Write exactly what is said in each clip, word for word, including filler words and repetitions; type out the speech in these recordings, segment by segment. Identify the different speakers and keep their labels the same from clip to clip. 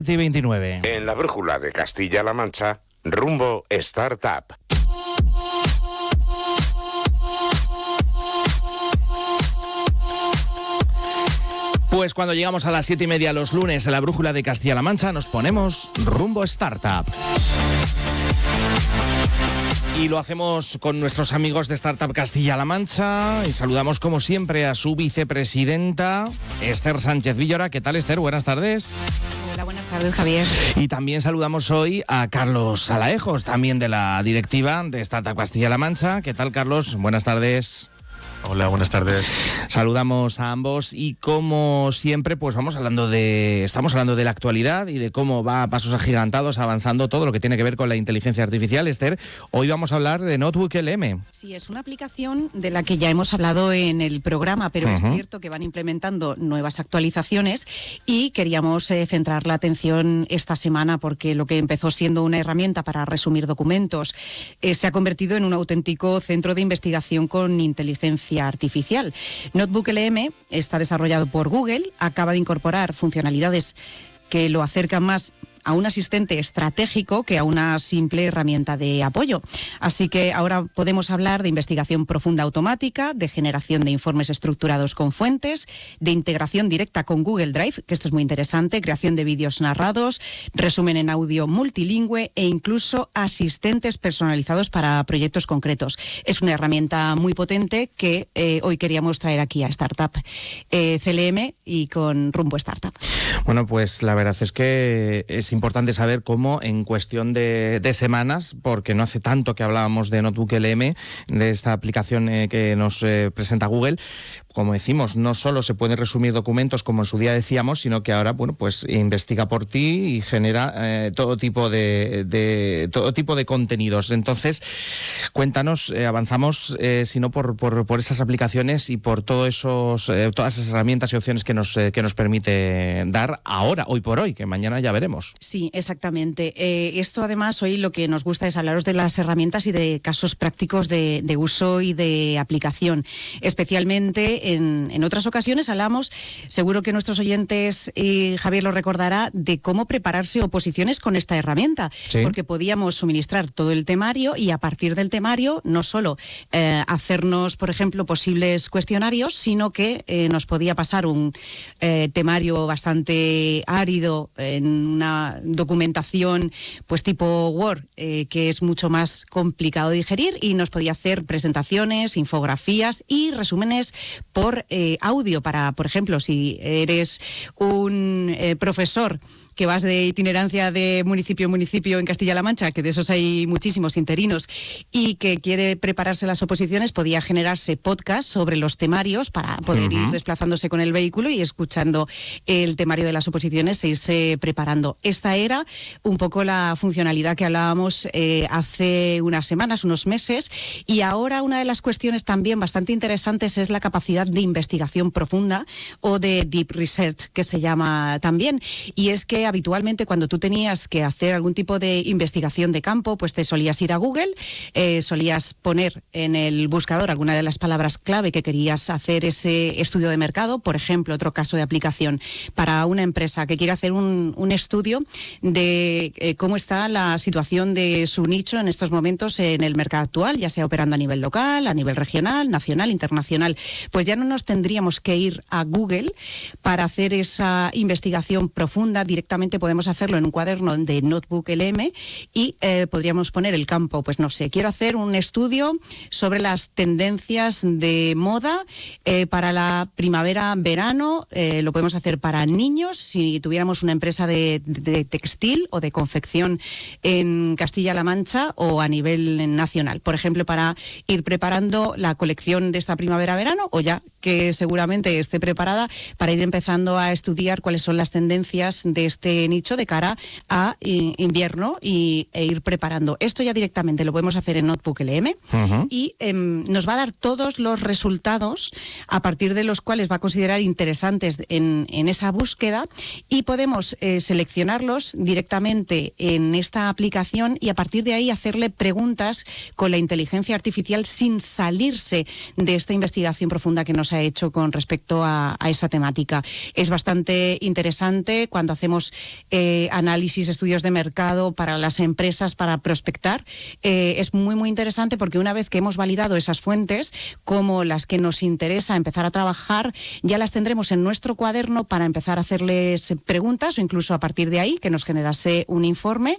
Speaker 1: veintinueve.
Speaker 2: En la brújula de Castilla-La Mancha, rumbo Startup.
Speaker 1: Pues cuando llegamos a las siete y media los lunes en la brújula de Castilla-La Mancha, nos ponemos rumbo Startup. Y lo hacemos con nuestros amigos de Startup Castilla-La Mancha y saludamos como siempre a su vicepresidenta, Esther Sánchez Villora. ¿Qué tal, Esther? Buenas tardes.
Speaker 3: Hola, buenas tardes, Javier.
Speaker 1: Y también saludamos hoy a Carlos Salaejos, también de la directiva de Startup Castilla-La Mancha. ¿Qué tal, Carlos? Buenas tardes.
Speaker 4: Hola, buenas tardes.
Speaker 1: Saludamos a ambos y como siempre, pues vamos hablando de, estamos hablando de la actualidad y de cómo va a pasos agigantados avanzando todo lo que tiene que ver con la inteligencia artificial. Esther, hoy vamos a hablar de Notebook L M.
Speaker 3: Sí, es una aplicación de la que ya hemos hablado en el programa, pero uh-huh. es cierto que van implementando nuevas actualizaciones y queríamos eh, centrar la atención esta semana porque lo que empezó siendo una herramienta para resumir documentos eh, se ha convertido en un auténtico centro de investigación con inteligencia artificial. Notebook L M está desarrollado por Google, acaba de incorporar funcionalidades que lo acercan más a un asistente estratégico que a una simple herramienta de apoyo. Así que ahora podemos hablar de investigación profunda automática, de generación de informes estructurados con fuentes, de integración directa con Google Drive, que esto es muy interesante, creación de vídeos narrados, resumen en audio multilingüe e incluso asistentes personalizados para proyectos concretos. Es una herramienta muy potente que eh, hoy queríamos traer aquí a Startup eh, C L M y con rumbo Startup.
Speaker 1: Bueno, pues la verdad es que es importante saber cómo en cuestión de, de semanas, porque no hace tanto que hablábamos de Notebook L M, de esta aplicación eh, que nos eh, presenta Google. Como decimos, no solo se pueden resumir documentos como en su día decíamos, sino que ahora, bueno, pues investiga por ti y genera eh, todo tipo de, de todo tipo de contenidos. Entonces, cuéntanos, eh, avanzamos, eh, si no por, por por esas aplicaciones y por todos esos eh, todas esas herramientas y opciones que nos eh, que nos permite dar ahora, hoy por hoy, que mañana ya veremos.
Speaker 3: Sí, exactamente. Eh, esto además hoy lo que nos gusta es hablaros de las herramientas y de casos prácticos de, de uso y de aplicación, especialmente. En, en otras ocasiones hablamos, seguro que nuestros oyentes, y Javier lo recordará, de cómo prepararse oposiciones con esta herramienta, sí. Porque podíamos suministrar todo el temario y a partir del temario no solo eh, hacernos, por ejemplo, posibles cuestionarios, sino que eh, nos podía pasar un eh, temario bastante árido en una documentación pues tipo Word, eh, que es mucho más complicado de digerir, y nos podía hacer presentaciones, infografías y resúmenes por eh, audio para, por ejemplo, si eres un eh, profesor que vas de itinerancia de municipio en municipio en Castilla-La Mancha, que de esos hay muchísimos interinos, y que quiere prepararse las oposiciones, podía generarse podcast sobre los temarios para poder uh-huh. ir desplazándose con el vehículo y escuchando el temario de las oposiciones e irse preparando. Esta era un poco la funcionalidad que hablábamos eh, hace unas semanas, unos meses, y ahora una de las cuestiones también bastante interesantes es la capacidad de investigación profunda o de deep research, que se llama también, y es que habitualmente cuando tú tenías que hacer algún tipo de investigación de campo, pues te solías ir a Google, eh, solías poner en el buscador alguna de las palabras clave que querías hacer ese estudio de mercado. Por ejemplo, otro caso de aplicación para una empresa que quiere hacer un, un estudio de eh, cómo está la situación de su nicho en estos momentos en el mercado actual, ya sea operando a nivel local, a nivel regional, nacional, internacional. Pues ya no nos tendríamos que ir a Google para hacer esa investigación profunda. Directamente podemos hacerlo en un cuaderno de Notebook L M y eh, podríamos poner el campo, pues no sé, quiero hacer un estudio sobre las tendencias de moda eh, para la primavera-verano, eh, lo podemos hacer para niños, si tuviéramos una empresa de, de textil o de confección en Castilla-La Mancha o a nivel nacional, por ejemplo, para ir preparando la colección de esta primavera-verano, o ya que seguramente esté preparada para ir empezando a estudiar cuáles son las tendencias de este nicho de cara a eh, invierno y, e ir preparando. Esto ya directamente lo podemos hacer en Notebook L M uh-huh. y eh, nos va a dar todos los resultados a partir de los cuales va a considerar interesantes en, en esa búsqueda, y podemos eh, seleccionarlos directamente en esta aplicación y a partir de ahí hacerle preguntas con la inteligencia artificial sin salirse de esta investigación profunda que nos ha hecho con respecto a, a esa temática. Es bastante interesante cuando hacemos hacemos eh, análisis, estudios de mercado para las empresas, para prospectar. Eh, es muy, muy interesante porque una vez que hemos validado esas fuentes, como las que nos interesa empezar a trabajar, ya las tendremos en nuestro cuaderno para empezar a hacerles preguntas o incluso a partir de ahí que nos generase un informe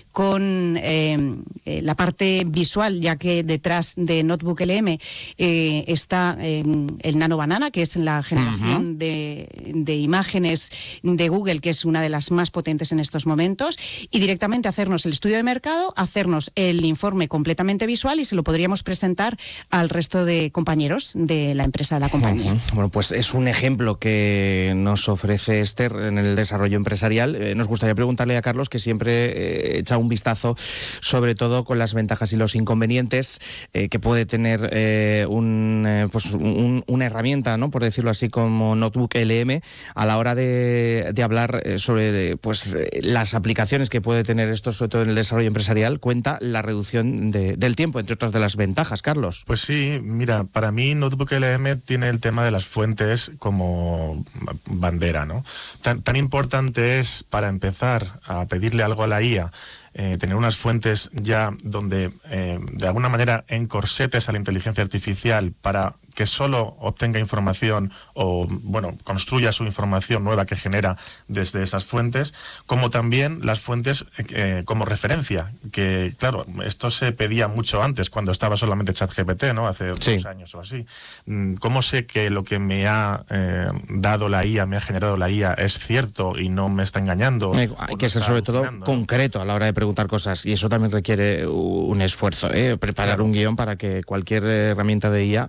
Speaker 3: con eh, eh, la parte visual, ya que detrás de Notebook L M eh, está eh, el Nano Banana, que es la generación uh-huh. de, de imágenes de Google, que es una de las más potentes en estos momentos, y directamente hacernos el estudio de mercado, hacernos el informe completamente visual y se lo podríamos presentar al resto de compañeros de la empresa, de la compañía.
Speaker 1: Uh-huh. Bueno, pues es un ejemplo que nos ofrece Esther en el desarrollo empresarial. Eh, nos gustaría preguntarle a Carlos, que siempre eh, echa un vistazo, sobre todo con las ventajas y los inconvenientes eh, que puede tener eh, un, eh, pues un, una herramienta, ¿no?, por decirlo así, como Notebook L M, a la hora de, de hablar sobre pues eh, las aplicaciones que puede tener esto, sobre todo en el desarrollo empresarial. Cuenta la reducción de, del tiempo, entre otras de las ventajas, Carlos.
Speaker 4: Pues sí, mira, para mí Notebook L M tiene el tema de las fuentes como bandera, ¿no? Tan, tan importante es, para empezar a pedirle algo a la I A, Eh, tener unas fuentes ya donde eh, de alguna manera encorsetes a la inteligencia artificial para que solo obtenga información o, bueno, construya su información nueva que genera desde esas fuentes, como también las fuentes eh, como referencia, que claro, esto se pedía mucho antes, cuando estaba solamente ChatGPT, ¿no?, hace sí. dos años o así. ¿Cómo sé que lo que me ha eh, dado la I A, me ha generado la I A, es cierto y no me está engañando?
Speaker 1: Hay no que ser sobre todo concreto, ¿no?, a la hora de preguntar cosas, y eso también requiere un esfuerzo, ¿eh? Preparar claro. un guión para que cualquier herramienta de I A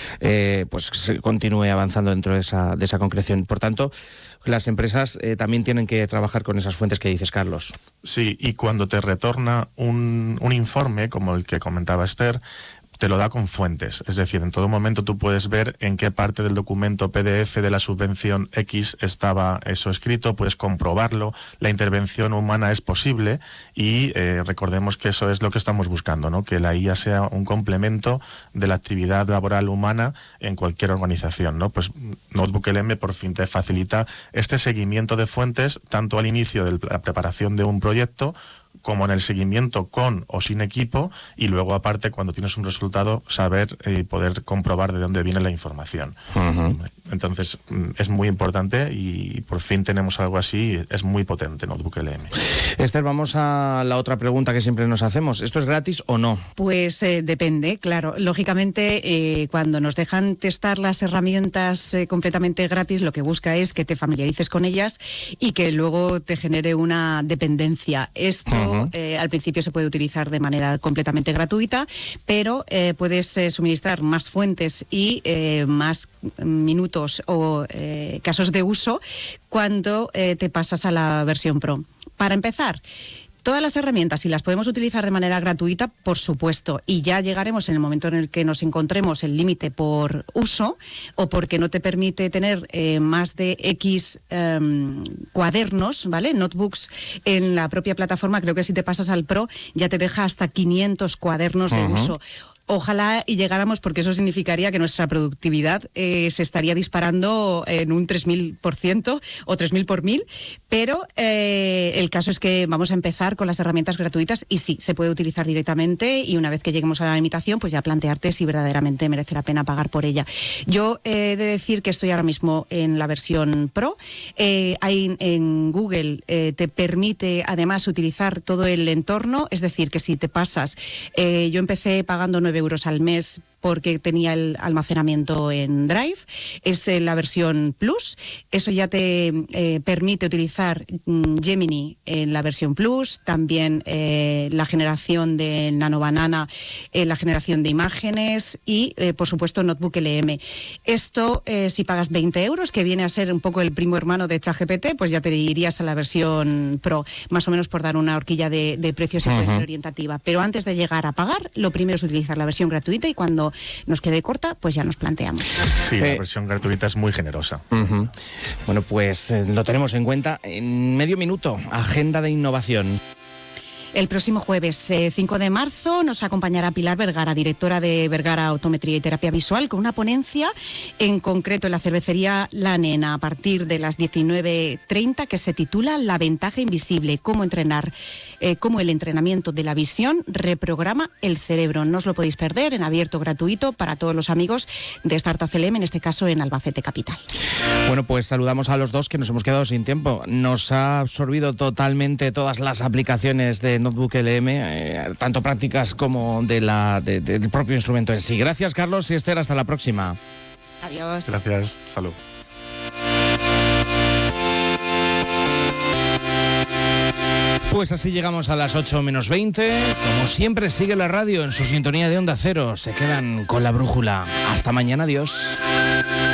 Speaker 1: Eh, pues se continúe avanzando dentro de esa, de esa concreción. Por tanto, las empresas eh, también tienen que trabajar con esas fuentes que dices, Carlos.
Speaker 4: Sí, y cuando te retorna un, un informe, como el que comentaba Esther, te lo da con fuentes, es decir, en todo momento tú puedes ver en qué parte del documento P D F de la subvención X estaba eso escrito, puedes comprobarlo, la intervención humana es posible y eh, recordemos que eso es lo que estamos buscando, ¿no?, que la I A sea un complemento de la actividad laboral humana en cualquier organización, ¿no? Pues Notebook L M por fin te facilita este seguimiento de fuentes, tanto al inicio de la preparación de un proyecto como en el seguimiento con o sin equipo, y luego aparte cuando tienes un resultado saber y eh, poder comprobar de dónde viene la información. Uh-huh. Entonces es muy importante y por fin tenemos algo así, es muy potente Notebook L M.
Speaker 1: Esther, vamos a la otra pregunta que siempre nos hacemos. ¿Esto es gratis o no?
Speaker 3: Pues eh, depende, claro. Lógicamente, eh, cuando nos dejan testar las herramientas eh, completamente gratis, lo que busca es que te familiarices con ellas y que luego te genere una dependencia. Esto uh-huh. eh, al principio se puede utilizar de manera completamente gratuita, pero eh, puedes eh, suministrar más fuentes y eh, más minutos o eh, casos de uso cuando eh, te pasas a la versión Pro. Para empezar, todas las herramientas, si las podemos utilizar de manera gratuita, por supuesto, y ya llegaremos en el momento en el que nos encontremos el límite por uso o porque no te permite tener eh, más de X eh, cuadernos, ¿vale? Notebooks en la propia plataforma. Creo que si te pasas al Pro ya te deja hasta quinientos cuadernos de uh-huh. uso. Ojalá y llegáramos, porque eso significaría que nuestra productividad eh, se estaría disparando en un tres mil por ciento o tres mil por mil, pero eh, el caso es que vamos a empezar con las herramientas gratuitas y sí, se puede utilizar directamente y una vez que lleguemos a la limitación, pues ya plantearte si verdaderamente merece la pena pagar por ella. Yo he de decir que estoy ahora mismo en la versión Pro. Eh, hay en Google eh, te permite además utilizar todo el entorno, es decir, que si te pasas, eh, yo empecé pagando nueve euros al mes porque tenía el almacenamiento en Drive, es eh, la versión Plus, eso ya te eh, permite utilizar mm, Gemini en la versión Plus, también eh, la generación de Nano Banana, eh, la generación de imágenes y, eh, por supuesto, Notebook L M. Esto, eh, si pagas veinte euros, que viene a ser un poco el primo hermano de ChatGPT, pues ya te irías a la versión Pro, más o menos por dar una horquilla de, de precios y uh-huh. puede ser orientativa. Pero antes de llegar a pagar, lo primero es utilizar la versión gratuita y cuando nos quede corta, pues ya nos planteamos.
Speaker 4: Sí, la versión gratuita es muy generosa.
Speaker 1: Uh-huh. Bueno, pues eh, lo tenemos en cuenta. En medio minuto, agenda de innovación.
Speaker 3: El próximo jueves eh, cinco de marzo nos acompañará Pilar Vergara, directora de Vergara Optometría y Terapia Visual, con una ponencia en concreto en la cervecería La Nena a partir de las diecinueve treinta que se titula La ventaja invisible, cómo entrenar, eh, cómo el entrenamiento de la visión reprograma el cerebro. No os lo podéis perder, en abierto gratuito para todos los amigos de Startup C L M, en este caso en Albacete Capital.
Speaker 1: Bueno, pues saludamos a los dos que nos hemos quedado sin tiempo. Nos ha absorbido totalmente todas las aplicaciones de Notebook L M, eh, tanto prácticas como de la, de, de, del propio instrumento en sí. Gracias, Carlos y Esther. Hasta la próxima.
Speaker 3: Adiós.
Speaker 4: Gracias. Salud.
Speaker 1: Pues así llegamos a las ocho menos veinte. Como siempre, sigue la radio en su sintonía de Onda Cero. Se quedan con la brújula. Hasta mañana. Adiós.